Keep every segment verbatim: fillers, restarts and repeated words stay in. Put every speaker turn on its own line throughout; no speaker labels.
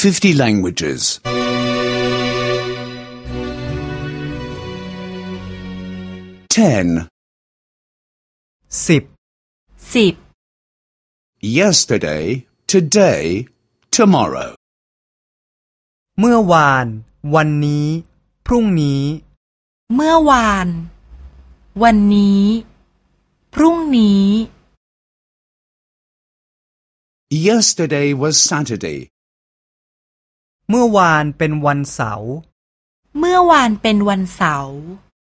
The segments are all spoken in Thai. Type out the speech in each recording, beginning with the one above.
fifty languages. ten.
สิบ
สิบ
Yesterday, today, tomorrow.
เมื่อวานวันนี้พรุ่งนี้
เมื่อวานวันนี้พรุ่งนี้
Yesterday was Saturday.
เมื่อวานเป็นวันเสาร์
เมื่อวานเป็นวันเสาร์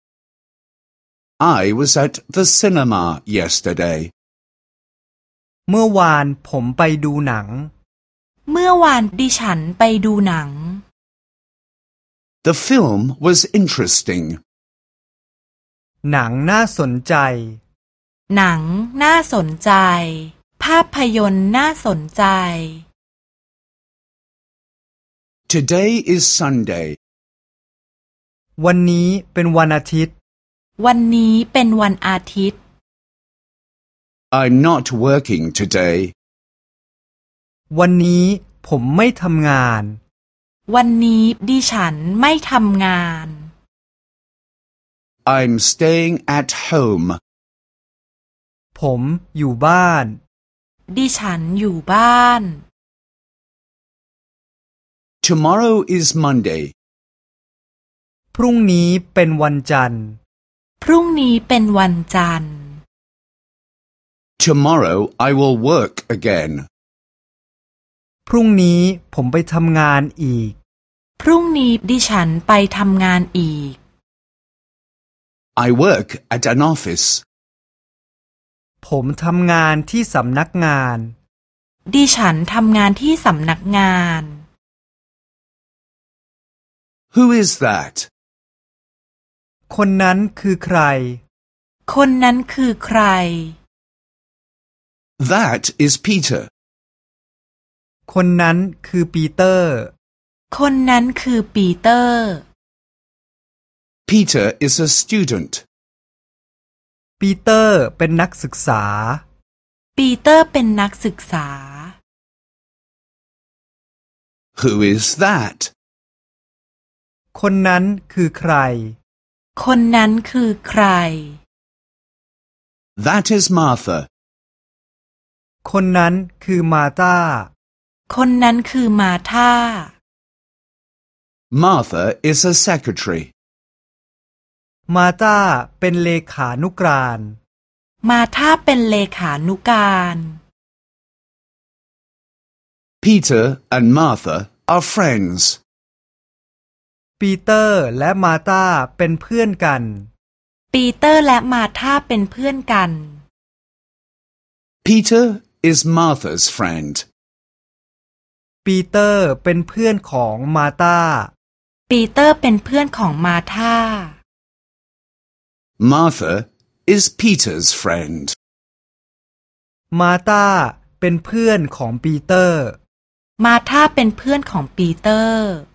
I was at the cinema yesterday.
เมื่อวานผมไปดูหนัง
เมื่อวานดิฉันไปดูหนัง
The film was interesting.
หนังน่าสนใจ
หนังน่าสนใจภาพยนตร์น่าสนใจ
Today is Sunday.
วันนี้เป็นวันอาทิตย์
วันนี้เป็นวันอาทิตย์
I'm not working today.
วันนี้ผมไม่ทำงาน
วันนี้ดิฉันไม่ทำงาน
I'm staying at home.
ผมอยู่บ้าน
ดิฉันอยู่บ้าน
Tomorrow is Monday.
พรุ่งนี้เป็นวันจันทร์
พรุ่งนี้เป็นวันจันทร์
Tomorrow I will work again.
พรุ่งนี้ผมไปทำงานอีก
พรุ่งนี้ดิฉันไปทำงานอีก
I work at an office.
ผมทำงานที่สำนักงาน
ดิฉันทำงานที่สำนักงาน
Who is that?
คนนั้นคือใคร
คนนั้นคือใคร
That is Peter.
คนนั้นคือปีเตอร์
คนนั้นคือปีเตอร์
Peter is a student.
ปีเตอร์เป็นนักศึกษา
ปีเตอร์เป็นนักศึกษา
Who is that?
คนนั้นคือใคร
คนนั้นคือใคร
That is Martha.
คนนั้นคือมาธา
คนนั้นคือมาธา
Martha is a secretary.
มาธาเป็นเลขานุการ
มาธาเป็นเลขานุการ
Peter and Martha are friends.
ปีเตอร์และมาธาเป็นเพื่อนกัน
ปีเตอร์และมาธาเป็นเพื่อนกัน
Peter is Martha's friend.
ปีเตอร์เป็นเพื่อนของมาธา
ปีเตอร์เป็นเพื่อนของมาธา
Martha is Peter's friend.
มาธาเป็นเพื่อนของปีเตอร์
มาธาเป็นเพื่อนของปีเตอร์